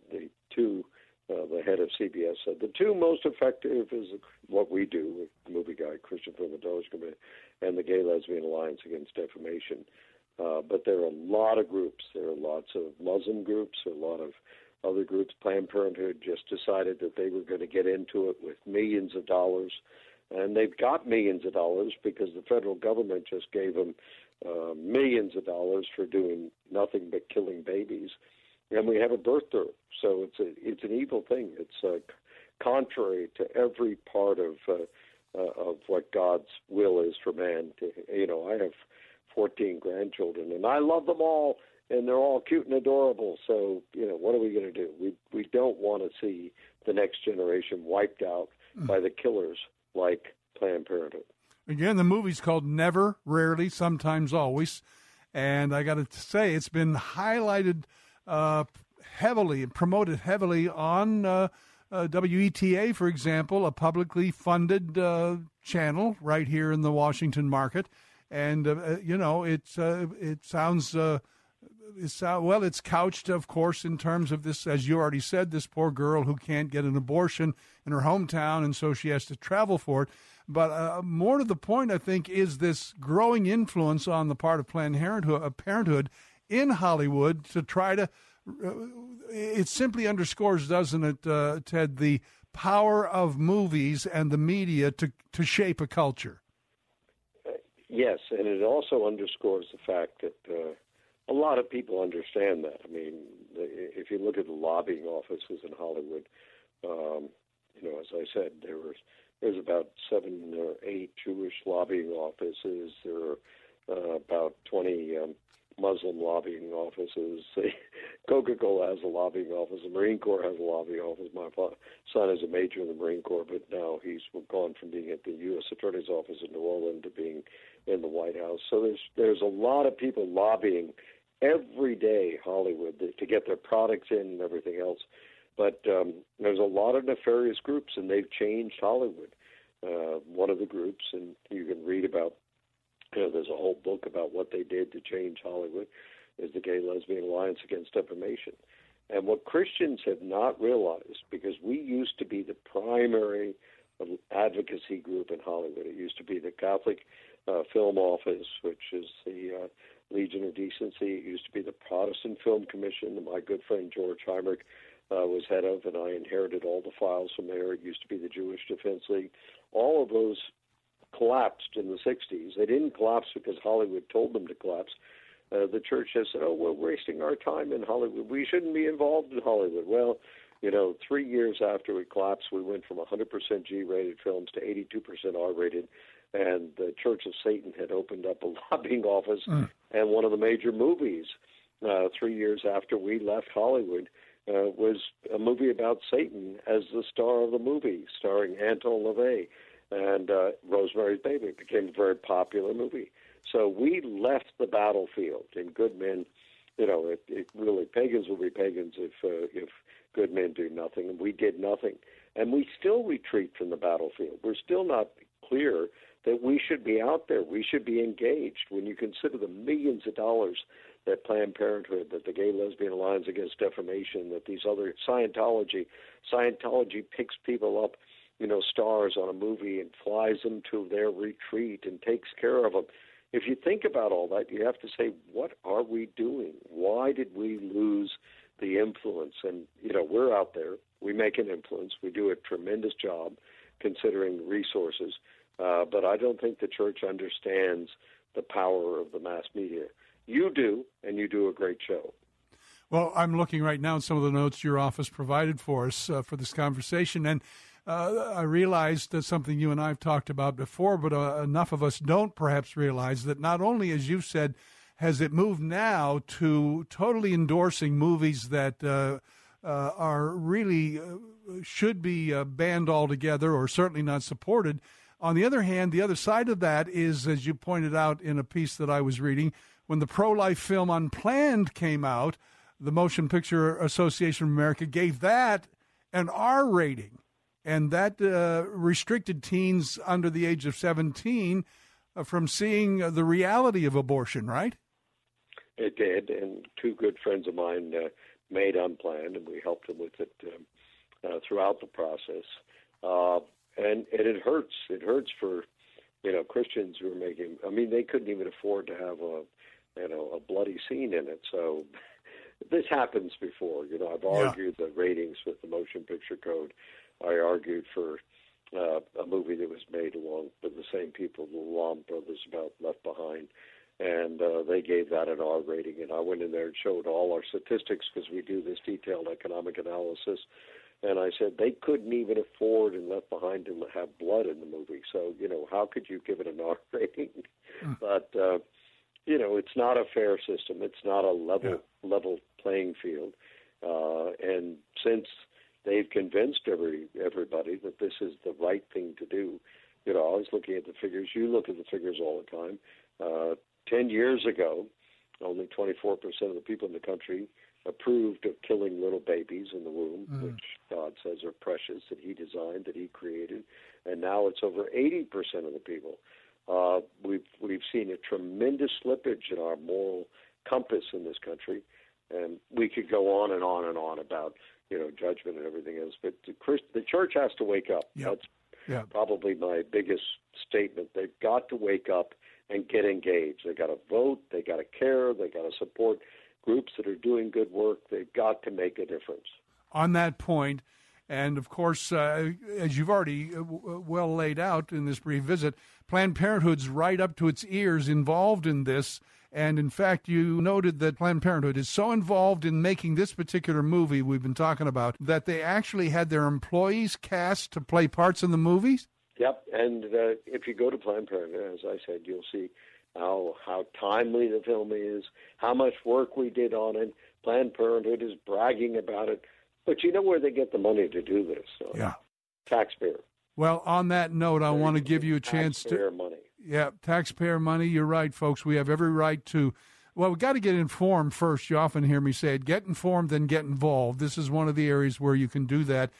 the head of CBS said the two most effective is what we do with the Movie Guide, Christian Film and Television Committee, and the Gay Lesbian Alliance Against Defamation. But there are a lot of groups. There are lots of Muslim groups, a lot of other groups. Planned Parenthood just decided that they were going to get into it with millions of dollars. And they've got millions of dollars because the federal government just gave them millions of dollars for doing nothing but killing babies, and we have a birth through. So it's an evil thing. It's contrary to every part of what God's will is for man. I have 14 grandchildren, and I love them all, and they're all cute and adorable. So, what are we going to do? We don't want to see the next generation wiped out by the killers like Planned Parenthood. Again, the movie's called Never, Rarely, Sometimes, Always. And I got to say, it's been highlighted heavily and promoted heavily on WETA, for example, a publicly funded channel right here in the Washington market. And, it sounds... it's couched, of course, in terms of this, as you already said, this poor girl who can't get an abortion in her hometown, and so she has to travel for it. But more to the point, I think, is this growing influence on the part of Planned Parenthood in Hollywood to try to, it simply underscores, doesn't it, Ted, the power of movies and the media to shape a culture. Yes, and it also underscores the fact that a lot of people understand that. I mean, if you look at the lobbying offices in Hollywood, as I said, there's about 7 or 8 Jewish lobbying offices. There are about 20 Muslim lobbying offices. Coca-Cola has a lobbying office. The Marine Corps has a lobbying office. My son is a major in the Marine Corps, but now he's gone from being at the U.S. Attorney's Office in New Orleans to being in the White House. So there's a lot of people lobbying every day, Hollywood, to get their products in and everything else. But there's a lot of nefarious groups, and they've changed Hollywood. One of the groups, and you can read about, there's a whole book about what they did to change Hollywood, is the Gay Lesbian Alliance Against Defamation. And what Christians have not realized, because we used to be the primary advocacy group in Hollywood. It used to be the Catholic Film Office, which is the Legion of Decency. It used to be the Protestant Film Commission that my good friend George Heinrich was head of, and I inherited all the files from there. It used to be the Jewish Defense League. All of those collapsed in the 60s. They didn't collapse because Hollywood told them to collapse. The church has said, we're wasting our time in Hollywood. We shouldn't be involved in Hollywood. Well, 3 years after it collapsed, we went from 100% G-rated films to 82% R-rated, and the Church of Satan had opened up a lobbying office, and one of the major movies 3 years after we left Hollywood was a movie about Satan as the star of the movie, starring Anton LaVey and Rosemary's Baby. It became a very popular movie. So we left the battlefield, and good men, it really, pagans will be pagans if good men do nothing, and we did nothing. And we still retreat from the battlefield. We're still not clear that we should be out there. We should be engaged. When you consider the millions of dollars that Planned Parenthood, that the Gay Lesbian Alliance Against Defamation, that these other Scientology picks people up, stars on a movie and flies them to their retreat and takes care of them. If you think about all that, you have to say, what are we doing? Why did we lose the influence? And, we're out there. We make an influence. We do a tremendous job considering resources. But I don't think the church understands the power of the mass media. You do, and you do a great show. Well, I'm looking right now at some of the notes your office provided for us for this conversation, and I realized that something you and I have talked about before, but enough of us don't perhaps realize that not only, as you've said, has it moved now to totally endorsing movies that are really should be banned altogether or certainly not supported. On the other hand, the other side of that is, as you pointed out in a piece that I was reading, when the pro-life film Unplanned came out, the Motion Picture Association of America gave that an R rating, and that restricted teens under the age of 17 from seeing the reality of abortion, right? It did, and two good friends of mine made Unplanned, and we helped them with it throughout the process. And it hurts. It hurts for, Christians who are making. I mean, they couldn't even afford to have a bloody scene in it. So this happens before. I've argued the ratings with the Motion Picture Code. I argued for a movie that was made along with the same people, the Lom brothers, about Left Behind. and they gave that an R rating. And I went in there and showed all our statistics because we do this detailed economic analysis. And I said they couldn't even afford and Left Behind to have blood in the movie. So, how could you give it an R rating? But, it's not a fair system. It's not a level playing field. And since they've convinced everybody that this is the right thing to do, I was looking at the figures. You look at the figures all the time. 10 years ago, only 24% of the people in the country approved of killing little babies in the womb, which God says are precious, that he designed, that he created. And now it's over 80% of the people. We've seen a tremendous slippage in our moral compass in this country. And we could go on and on and on about, judgment and everything else. But the church has to wake up. Yep. That's probably my biggest statement. They've got to wake up and get engaged. They've got to vote. They've got to care. They've got to support groups that are doing good work. They've got to make a difference. On that point, and of course, as you've already well laid out in this brief visit, Planned Parenthood's right up to its ears involved in this. And in fact, you noted that Planned Parenthood is so involved in making this particular movie we've been talking about that they actually had their employees cast to play parts in the movies? Yep, and if you go to Planned Parenthood, as I said, you'll see how timely the film is, how much work we did on it. Planned Parenthood is bragging about it. But you know where they get the money to do this? Taxpayer. Well, on that note, I want to give you a chance to... Taxpayer money. Yeah, taxpayer money. You're right, folks. We have every right to... Well, we've got to get informed first. You often hear me say it. Get informed, then get involved. This is one of the areas where you can do that.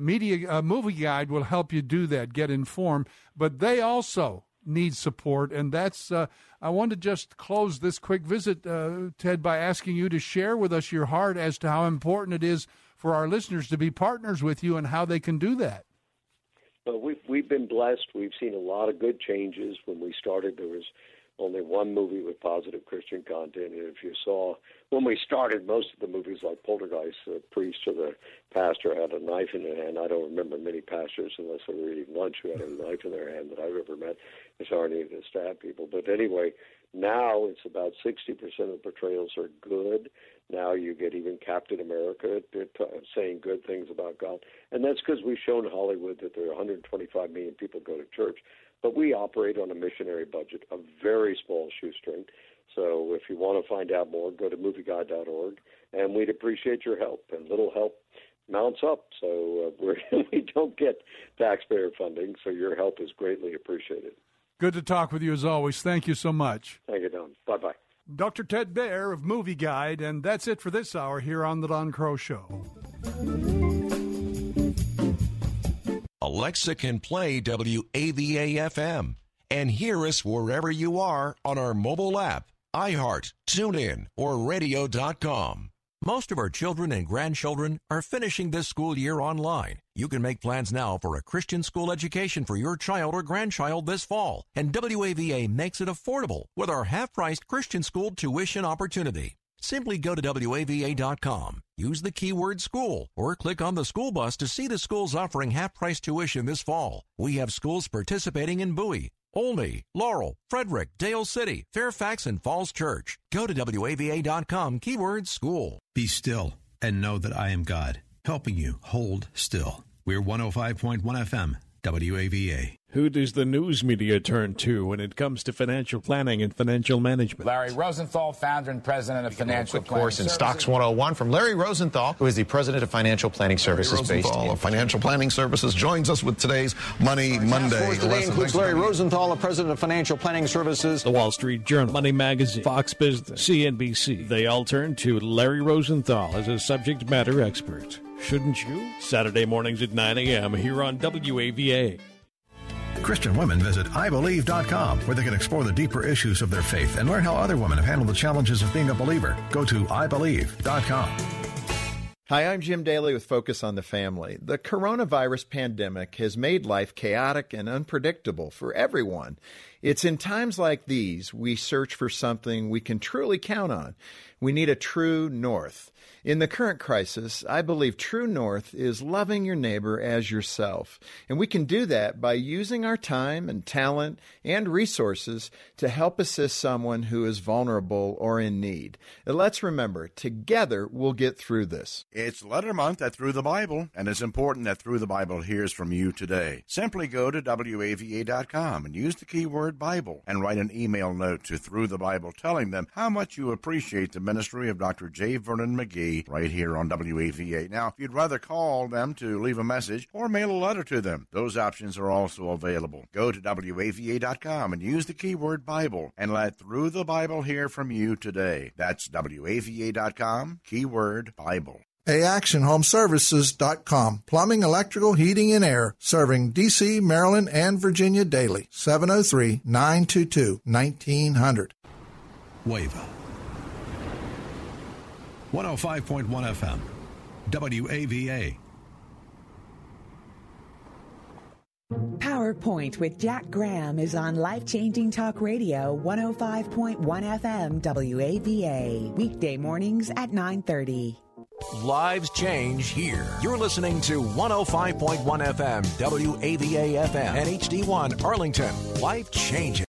Movie Guide will help you do that, get informed. But they also need support, and that's... I want to just close this quick visit, Ted, by asking you to share with us your heart as to how important it is for our listeners to be partners with you and how they can do that. Well, we've been blessed. We've seen a lot of good changes. When we started, there was only one movie with positive Christian content. And if you saw, when we started, most of the movies like Poltergeist, the priest or the pastor had a knife in their hand. I don't remember many pastors, unless they were eating lunch, who had a knife in their hand that I've ever met. It's already to stab people. But anyway, now it's about 60% of the portrayals are good. Now you get even Captain America saying good things about God. And that's because we've shown Hollywood that there are 125 million people go to church. But we operate on a missionary budget, a very small shoestring. So if you want to find out more, go to movieguide.org. And we'd appreciate your help. And little help mounts up. So we don't get taxpayer funding, so your help is greatly appreciated. Good to talk with you as always. Thank you so much. Thank you, Don. Bye-bye. Dr. Ted Baehr of Movie Guide, and that's it for this hour here on The Don Crow Show. Alexa can play WAVA-FM and hear us wherever you are on our mobile app, iHeart, TuneIn, or radio.com. Most of our children and grandchildren are finishing this school year online. You can make plans now for a Christian school education for your child or grandchild this fall, and WAVA makes it affordable with our half-priced Christian school tuition opportunity. Simply go to WAVA.com, use the keyword school, or click on the school bus to see the schools offering half-price tuition this fall. We have schools participating in Bowie, Olney, Laurel, Frederick, Dale City, Fairfax, and Falls Church. Go to WAVA.com, keyword school. Be still and know that I am God, helping you hold still. We're 105.1 FM, WAVA. Who does the news media turn to when it comes to financial planning and financial management? Larry Rosenthal, founder and president of Financial Planning course in Stocks 101 from Larry Rosenthal, who is the president of Financial Planning Services based in Financial Planning Services, joins us with today's Money Monday. Today includes Larry Rosenthal, the president of Financial Planning Services. The Wall Street Journal, Money Magazine, Fox Business, CNBC. They all turn to Larry Rosenthal as a subject matter expert. Shouldn't you? Saturday mornings at 9 a.m. here on WAVA. Christian women visit IBelieve.com, where they can explore the deeper issues of their faith and learn how other women have handled the challenges of being a believer. Go to IBelieve.com. Hi, I'm Jim Daly with Focus on the Family. The coronavirus pandemic has made life chaotic and unpredictable for everyone. It's in times like these we search for something we can truly count on. We need a true north. In the current crisis, I believe true north is loving your neighbor as yourself. And we can do that by using our time and talent and resources to help assist someone who is vulnerable or in need. And let's remember, together we'll get through this. It's Letter Month at Through the Bible, and it's important that Through the Bible hears from you today. Simply go to WAVA.com and use the keyword Bible and write an email note to Through the Bible telling them how much you appreciate the ministry of Dr. J. Vernon McGee right here on WAVA. Now, if you'd rather call them to leave a message or mail a letter to them, those options are also available. Go to WAVA.com and use the keyword Bible and let Through the Bible hear from you today. That's WAVA.com, keyword Bible. AActionHomeservices.com. Plumbing, electrical, heating, and air. Serving D.C., Maryland, and Virginia daily. 703-922-1900. WAVA. 105.1 FM. WAVA. PowerPoint with Jack Graham is on Life-Changing Talk Radio, 105.1 FM WAVA. Weekday mornings at 9:30. Lives change here. You're listening to 105.1 FM, WAVA FM, and HD1 Arlington. Life changing.